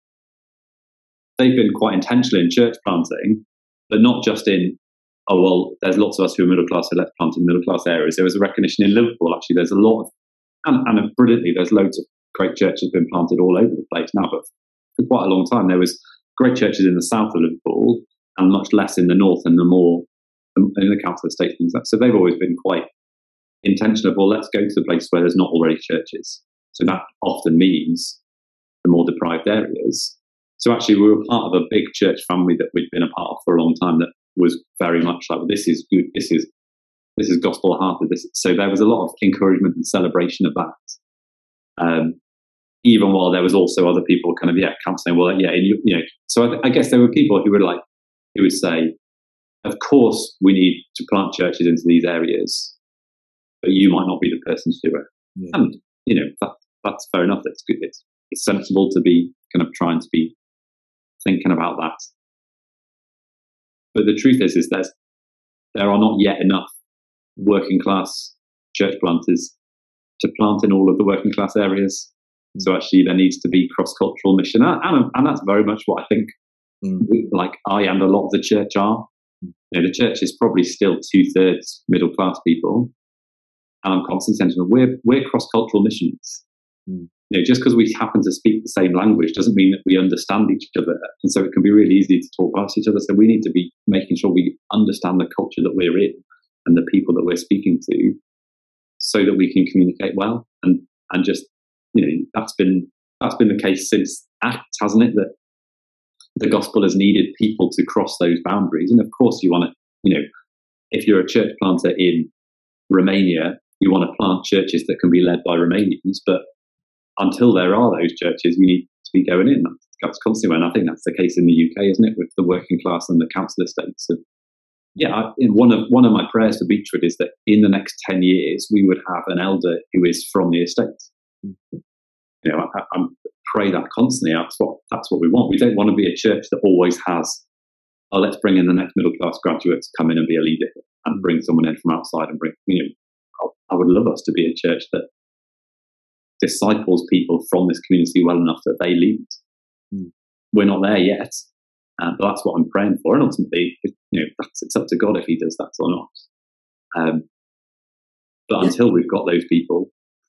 they've been quite intentional in church planting, but not just in, oh, well, there's lots of us who are middle class, so let's plant in middle class areas. There was a recognition in Liverpool, actually, there's a lot of, and, and brilliantly, there's loads of great churches been planted all over the place now, but for quite a long time, there was great churches in the south of Liverpool and much less in the north and the more, in the council estates. So they've always been quite intentional of, well, let's go to the place where there's not already churches. So that often means the more deprived areas. So actually we were part of a big church family that we'd been a part of for a long time that was very much like, well, this is good, this is this is gospel hearted. This, so there was a lot of encouragement and celebration of that. Um, even while there was also other people kind of, yeah, counselling, well, yeah, you, you know, so I, I guess there were people who were like, who would say, of course we need to plant churches into these areas, but you might not be the person to do it. Yeah. And, you know, that, that's fair enough. That's good. It's, it's sensible to be kind of trying to be thinking about that. But the truth is, is there's, there are not yet enough working class church planters to plant in all of the working class areas. So actually there needs to be cross-cultural mission. And, and, and that's very much what I think, mm. we, like I and a lot of the church are. You know, the church is probably still two-thirds middle-class people. And I'm constantly saying, we're, we're cross-cultural missions. Mm. You know, just because we happen to speak the same language doesn't mean that we understand each other. And so it can be really easy to talk past each other. So we need to be making sure we understand the culture that we're in and the people that we're speaking to so that we can communicate well. And, and just, you know, that's been, that's been the case since Acts, hasn't it? That the gospel has needed people to cross those boundaries. And of course you want to, you know, if you're a church planter in Romania, you want to plant churches that can be led by Romanians, but until there are those churches, we need to be going in. That's, that's constantly, and I think that's the case in the U K, isn't it, with the working class and the council estates. So, yeah, I, in one of one of my prayers for Beechwood is that in the next ten years we would have an elder who is from the estate. Mm-hmm. You know, I, I pray that constantly. That's what that's what we want. We don't want to be a church that always has, oh, let's bring in the next middle class graduate to come in and be a leader, and bring someone in from outside and bring. You know, I would love us to be a church that disciples people from this community well enough that they lead. Mm. We're not there yet, uh, but that's what I'm praying for. And ultimately, it, you know, that's, it's up to God if He does that or not. Um, but until we've got those people,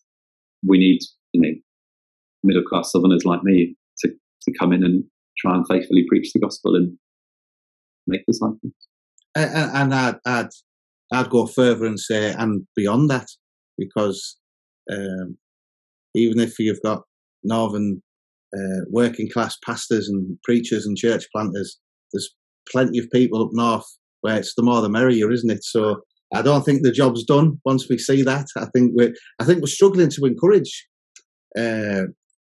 we need, you know, middle class Southerners like me to to come in and try and faithfully preach the gospel and make disciples. And, and I'd, I'd I'd go further and say, and beyond that, because um, even if you've got northern uh, working class pastors and preachers and church planters, there's plenty of people up north where it's the more the merrier, isn't it? So I don't think the job's done once we see that. I think we're, I think we're struggling to encourage uh,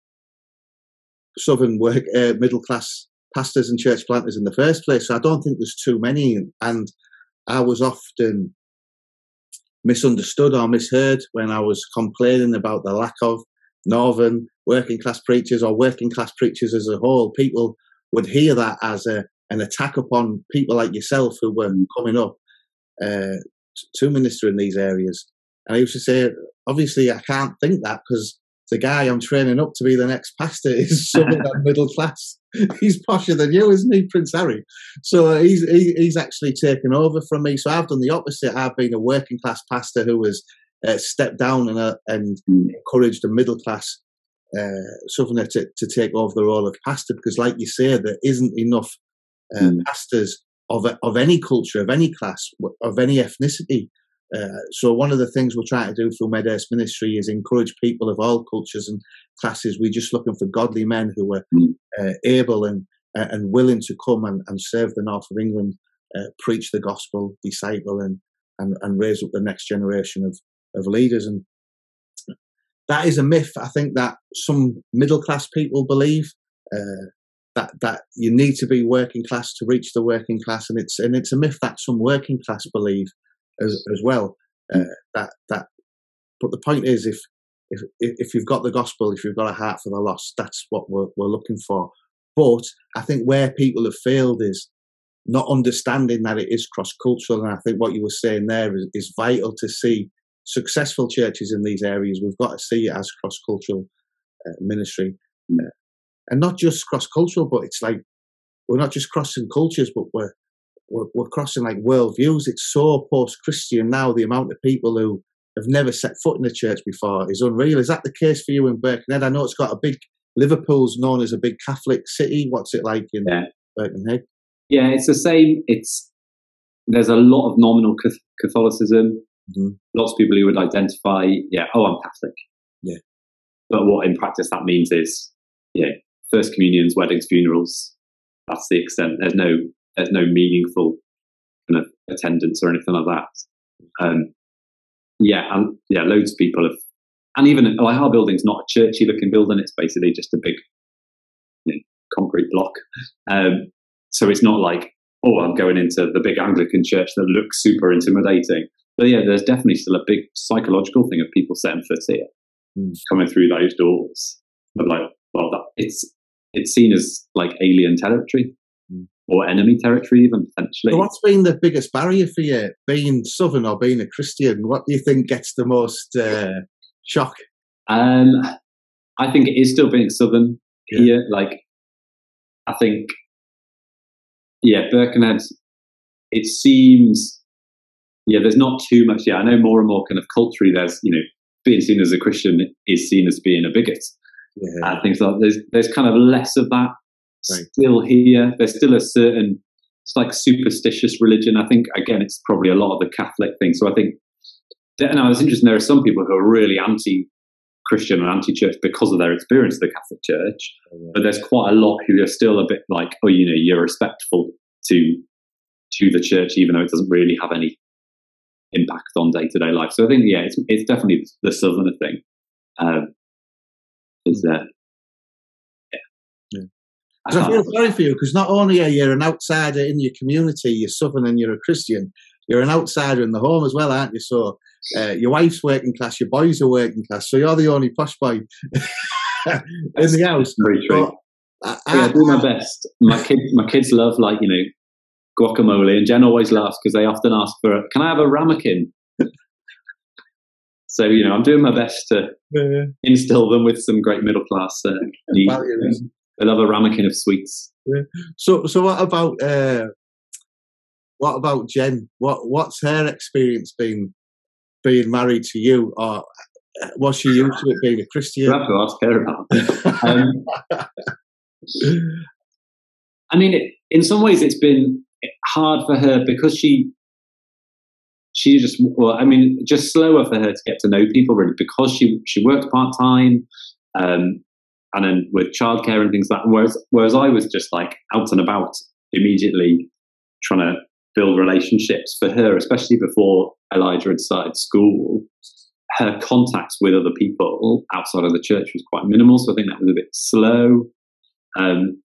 southern work, uh, middle class pastors and church planters in the first place. So I don't think there's too many, and I was often misunderstood or misheard when I was complaining about the lack of northern working class preachers or working class preachers as a whole. People would hear that as a, an attack upon people like yourself who were coming up uh, to minister in these areas. And I used to say, obviously, I can't think that because the guy I'm training up to be the next pastor is southern and middle class. He's posher than you, isn't he, Prince Harry? So he's he, he's actually taken over from me. So I've done the opposite. I've been a working class pastor who has uh, stepped down and, uh, and encouraged a middle class uh, southerner to, to take over the role of pastor, because, like you say, there isn't enough uh, mm. pastors of of any culture, of any class, of any ethnicity. Uh, so one of the things we're trying to do through Medhurst Ministry is encourage people of all cultures and classes. We're just looking for godly men who are uh, able and uh, and willing to come and, and serve the north of England, uh, preach the gospel, disciple, and, and and raise up the next generation of of leaders. And that is a myth, I think, that some middle class people believe, uh, that that you need to be working class to reach the working class, and it's and it's a myth that some working class believe as as well. Uh, that that, but the point is, if if if you've got the gospel, if you've got a heart for the lost, that's what we're we're looking for. But I think where people have failed is not understanding that it is cross cultural, and I think what you were saying there is, is vital to see successful churches in these areas. We've got to see it as cross cultural uh, ministry, uh, and not just cross cultural, but it's like we're not just crossing cultures, but we're We're, we're crossing like worldviews. It's so post-Christian now. The amount of people who have never set foot in a church before is unreal. Is that the case for you in Birkenhead? I know it's got a big, Liverpool's known as a big Catholic city. What's it like in yeah. Birkenhead? Yeah, it's the same. It's there's a lot of nominal Catholicism. Mm-hmm. Lots of people who would identify, yeah, oh, I'm Catholic. Yeah. But what in practice that means is, yeah, first communions, weddings, funerals. That's the extent. There's no There's no meaningful kind of attendance or anything like that. Um, yeah, and yeah, loads of people have, and even like our building's not a churchy looking building; it's basically just a big you know, concrete block. Um, so it's not like, oh, I'm going into the big Anglican church that looks super intimidating. But yeah, there's definitely still a big psychological thing of people setting foot here, mm. coming through those doors. But like, well, that, it's it's seen as like alien territory. Mm. Or enemy territory, even potentially. So what's been the biggest barrier for you, being Southern or being a Christian? What do you think gets the most uh, shock? Um, I think it is still being Southern yeah. here. Like, I think, yeah, Birkenhead, it seems, yeah, there's not too much. Yeah, I know more and more kind of culturally, there's, you know, being seen as a Christian is seen as being a bigot. Yeah. And things like there's there's kind of less of that. Right. Still here, there's still a certain, it's like superstitious religion. I think, again, it's probably a lot of the Catholic thing. So I think, and I was interested, there are some people who are really anti-Christian and anti-church because of their experience of the Catholic Church. Oh, yeah. But there's quite a lot who are still a bit like, oh, you know, you're respectful to to the church, even though it doesn't really have any impact on day-to-day life. So I think, yeah, it's, it's definitely the Southerner thing. Um, is there. Uh, I feel sorry for you, because not only are you an outsider in your community, you're Southern and you're a Christian, you're an outsider in the home as well, aren't you? So uh, your wife's working class, your boys are working class, so you're the only posh boy in the house. Very true. I, I, yeah, I do my best. My kids, my kids love, like, you know, guacamole, and Jen always laughs because they often ask for, can I have a ramekin? So, you know, I'm doing my best to yeah. instill them with some great middle class uh, needs. I love a ramekin of sweets. Yeah. So, so what about uh, what about Jen? What what's her experience been being married to you, or was she used to it being a Christian? You have to ask her about. um, I mean, it, in some ways, it's been hard for her because she she just well, I mean, just slower for her to get to know people, really, because she she worked part time. Um, And then with childcare and things like that, whereas whereas I was just like out and about immediately, trying to build relationships for her, especially before Elijah had started school. Her contacts with other people outside of the church was quite minimal, so I think that was a bit slow. Um,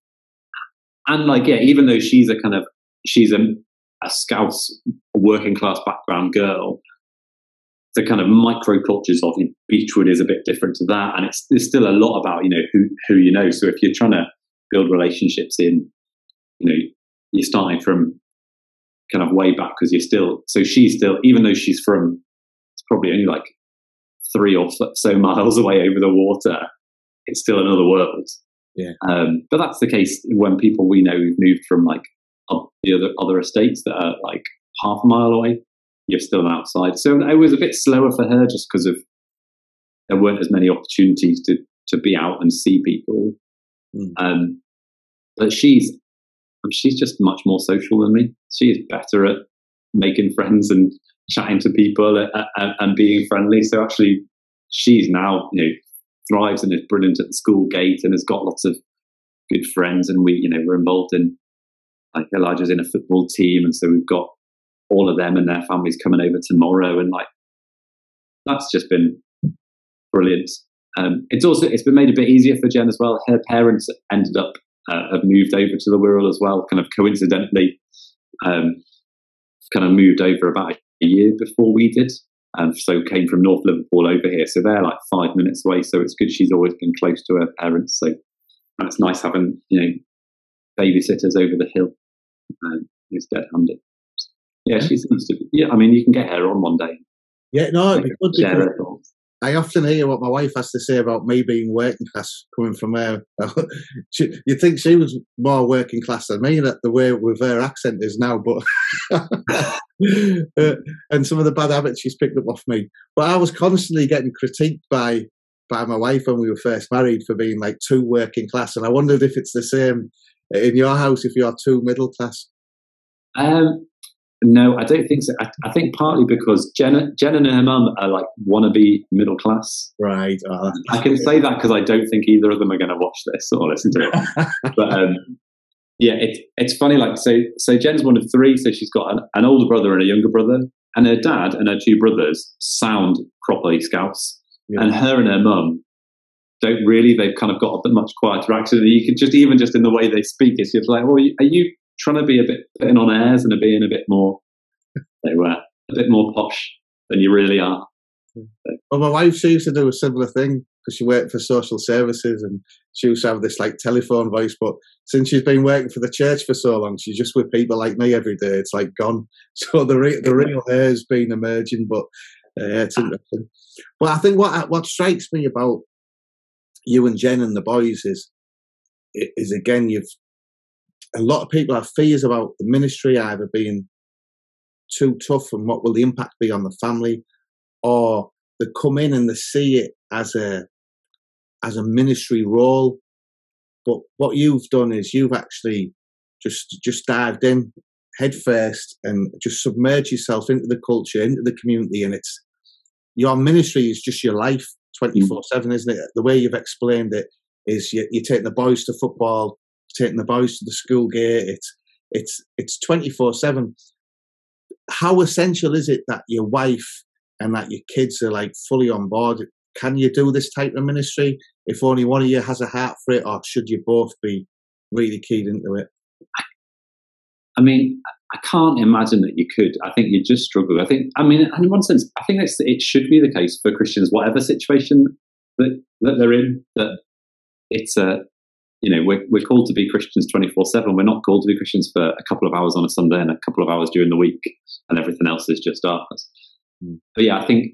and like, yeah, even though she's a kind of she's a, a Scouse working class background girl, the kind of microcultures of Beechwood is a bit different to that, and it's there's still a lot about you know who who you know. So if you're trying to build relationships in, you know, you're starting from kind of way back because you're still. So she's still, even though she's from, it's probably only like three or so miles away over the water, it's still another world. Yeah. Um, but that's the case when people we know who've moved from like the other other estates that are like half a mile away. You're still outside. So it was a bit slower for her just because of there weren't as many opportunities to to be out and see people. Mm. Um, but she's she's just much more social than me. She is better at making friends and chatting to people and, and, and being friendly. So actually, she's now you know thrives and is brilliant at the school gate and has got lots of good friends. And we you know we're involved in like Elijah's in a football team, and so we've got all of them and their families coming over tomorrow, and like that's just been brilliant. Um, it's also it's been made a bit easier for Jen as well. Her parents ended up uh, have moved over to the Wirral as well, kind of coincidentally, um, kind of moved over about a year before we did, and so came from North Liverpool over here. So they're like five minutes away. So it's good she's always been close to her parents. So and it's nice having you know babysitters over the hill. Um, it's dead handy. Yeah, she seems to be. Yeah, I mean, you can get her on one day. Yeah, no, it'd be good because I often hear what my wife has to say about me being working class coming from her. You'd think she was more working class than me, that the way with her accent is now, but uh, and some of the bad habits she's picked up off me. But I was constantly getting critiqued by by my wife when we were first married for being like too working class, and I wondered if it's the same in your house if you're too middle class. Um. No, I don't think so. I, I think partly because Jen, Jen and her mum are like wannabe middle class. Right. Oh, I can say that because I don't think either of them are going to watch this or listen to it. But um, yeah, it's it's funny. Like so, so Jen's one of three, so she's got an, an older brother and a younger brother, and her dad and her two brothers sound properly Scouse, yeah. And her and her mum don't really. They've kind of got a much quieter accent. You could just even just in the way they speak, it's just like, well, are you trying to be a bit putting on airs and being a bit more, they were a bit more posh than you really are. Well, my wife, she used to do a similar thing because she worked for social services and she used to have this like telephone voice. But since she's been working for the church for so long, she's just with people like me every day. It's like gone. So the re- the real hair's been emerging, but uh, it's interesting. But I think what what strikes me about you and Jen and the boys is is again you've. A lot of people have fears about the ministry either being too tough and what will the impact be on the family, or they come in and they see it as a as a ministry role. But what you've done is you've actually just just dived in head first and just submerged yourself into the culture, into the community, and it's your ministry is just your life twenty-four seven, isn't it? The way you've explained it is you, you're taking the boys to football, taking the boys to the school gate. It's it's it's twenty-four seven. How essential is it that your wife and that your kids are like fully on board? Can you do this type of ministry if only one of you has a heart for it, or should you both be really keyed into it? I mean, I can't imagine that you could. I think you just struggle. I think, I mean, in one sense, I think it's, it should be the case for Christians, whatever situation that, that they're in, that it's a, you know, we're, we're called to be Christians twenty-four seven. We're not called to be Christians for a couple of hours on a Sunday and a couple of hours during the week, and everything else is just darkness. Mm. But yeah, I think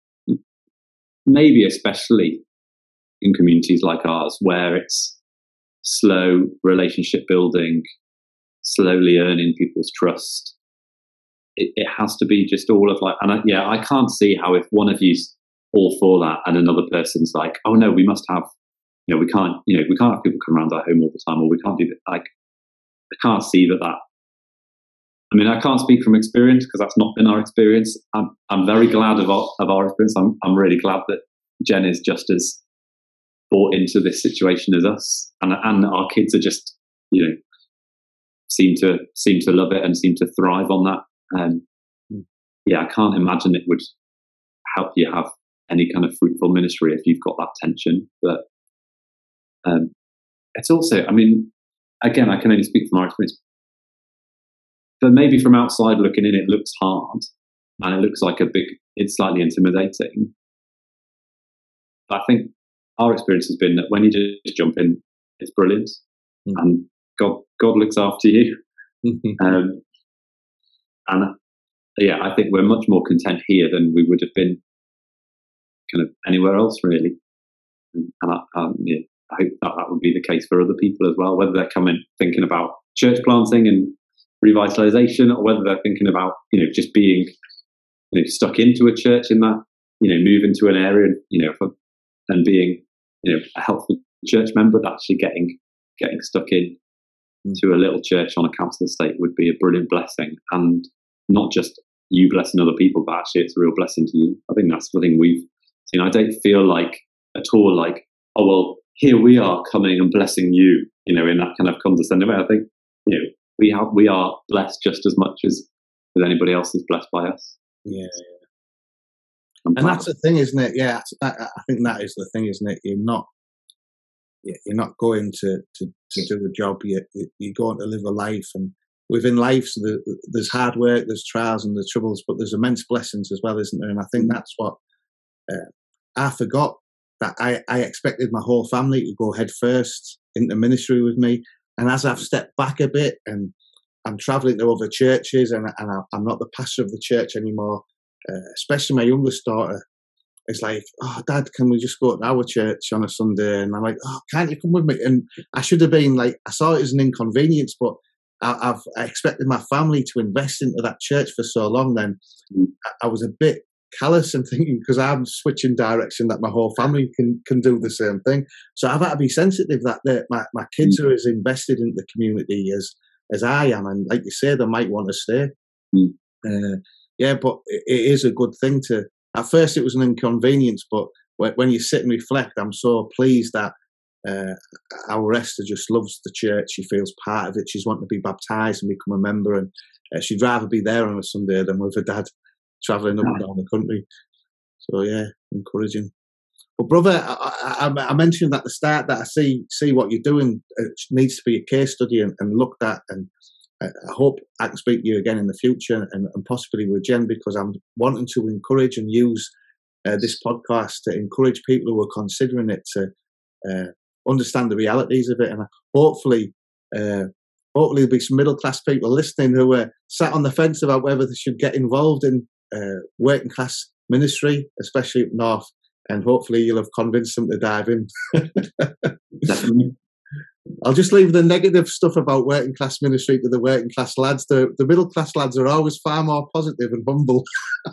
maybe especially in communities like ours, where it's slow relationship building, slowly earning people's trust, it, it has to be just all of like, and I, yeah, I can't see how if one of you's all for that and another person's like, oh no, we must have, you know, we can't, you know, we can't have people come around our home all the time, or we can't do that. Like, I can't see that that. I mean, I can't speak from experience because that's not been our experience. I'm I'm very glad of our of our experience. I'm I'm really glad that Jen is just as bought into this situation as us, and and our kids are just, you know, seem to seem to love it and seem to thrive on that. Um, yeah, I can't imagine it would help you have any kind of fruitful ministry if you've got that tension. But um, it's also, I mean, again, I can only speak from our experience, but maybe from outside looking in, it looks hard and it looks like a big, it's slightly intimidating. But I think our experience has been that when you just jump in, it's brilliant, mm. and God, God looks after you. um, and yeah, I think we're much more content here than we would have been kind of anywhere else, really. And I, um, yeah, I hope that that would be the case for other people as well, whether they're coming thinking about church planting and revitalization, or whether they're thinking about, you know, just being, you know, stuck into a church in that, you know, move into an area, you know, for, and being, you know, a helpful church member, that actually getting getting stuck in mm. to a little church on a council estate would be a brilliant blessing, and not just you blessing other people, but actually it's a real blessing to you. I think that's the thing we've seen. I don't feel like at all like, oh well, here we are coming and blessing you, you know, in that kind of condescending way. I think, you know, we have we are blessed just as much as, as anybody else is blessed by us. Yeah. And that's the thing, isn't it? Yeah, I, I think that is the thing, isn't it? You're not, you're not going to, to, to do a job. You're, you're going to live a life, and within life, so the, there's hard work, there's trials and the troubles, but there's immense blessings as well, isn't there? And I think that's what uh, I forgot, that I, I expected my whole family to go head first into ministry with me. And as I've stepped back a bit and I'm traveling to other churches, and, and I'm not the pastor of the church anymore, uh, especially my youngest daughter, it's like, oh, Dad, can we just go to our church on a Sunday? And I'm like, oh, can't you come with me? And I should have been like, I saw it as an inconvenience, but I, I've I expected my family to invest into that church for so long. Then I, I was a bit callous and thinking, because I'm switching direction, that my whole family can can do the same thing. So I've had to be sensitive that they, my my kids mm. are as invested in the community as as I am, and like you say, they might want to stay. Mm. Uh, yeah, but it, it is a good thing to. At first, it was an inconvenience, but when, when you sit and reflect, I'm so pleased that uh, our Esther just loves the church. She feels part of it. She's wanting to be baptised and become a member, and uh, she'd rather be there on a Sunday than with her dad travelling up and down the country. So yeah, encouraging. But brother, I, I, I mentioned at the start that I see see what you're doing. It needs to be a case study and, and looked at, and I hope I can speak to you again in the future, and, and possibly with Jen, because I'm wanting to encourage and use uh, this podcast to encourage people who are considering it to uh, understand the realities of it, and hopefully, uh, hopefully there'll be some middle class people listening who are sat on the fence about whether they should get involved in uh, working class ministry, especially up north, and hopefully you'll have convinced them to dive in. Definitely. I'll just leave the negative stuff about working class ministry to the working class lads. The, the middle class lads are always far more positive and humble.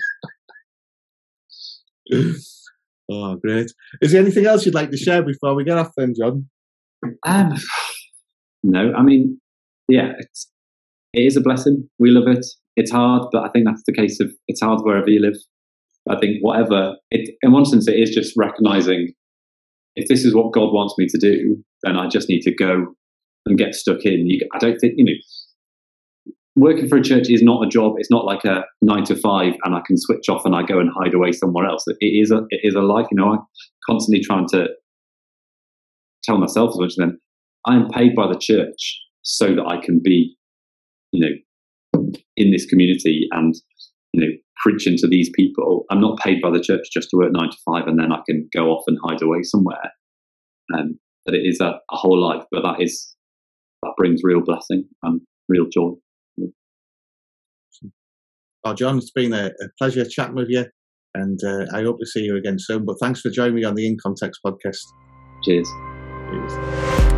Oh, great. Is there anything else you'd like to share before we get off then, John? Um, no, I mean, yeah, it's, it is a blessing. We love it. It's hard, but I think that's the case of it's hard wherever you live. I think whatever, it, in one sense, it is just recognizing if this is what God wants me to do, then I just need to go and get stuck in. You, I don't think, you know, working for a church is not a job. It's not like a nine to five and I can switch off and I go and hide away somewhere else. It is a, it is a life. You know, I'm constantly trying to tell myself as much as then I am paid by the church so that I can be, you know, in this community and, you know, preaching to these people. I'm not paid by the church just to work nine to five and then I can go off and hide away somewhere. Um, but it is a, a whole life, but that is, that brings real blessing and real joy. Oh, John, it's been a, a pleasure chatting with you, and uh, I hope to see you again soon. But thanks for joining me on the In Context podcast. Cheers. Cheers.